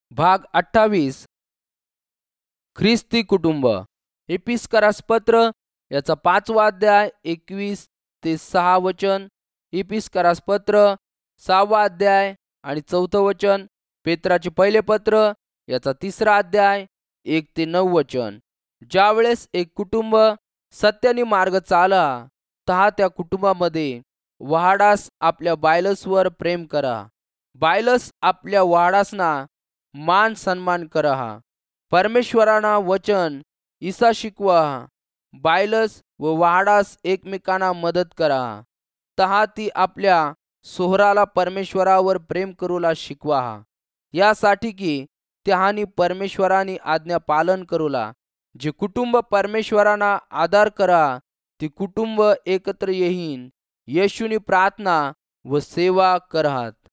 भाग 28 ख्रिस्ती कुटुंब एपिस्करास पत्र याचा 5वा अध्याय 21 ते 6 वचन, एपिस्करास पत्र 6वा अध्याय आणि 4 वचन, पेत्राचे पहिले पत्र याचा 3रा अध्याय 1 ते 9 वचन. ज्यावेळेस एक कुटुंब सत्याने मार्ग चाला, तहा त्या कुटुंबामध्ये वाडास आपल्या बायलसवर प्रेम करा, बायलस आपल्या वाडासना मान सन्मान करा. परमेश्वराना वचन ईसा शिकवा. बायलस व वाडास एकमेकांना मदत करा. तहा ती आपल्या सोहराला परमेश्वरावर प्रेम करूला शिकवा, यासाठी की त्याहानी परमेश्वरानी आज्ञा पालन करूला. जे कुटुंब परमेश्वराना आदर करा, ती कुटुंब एकत्र येईन येशूनी प्रार्थना व सेवा करतात.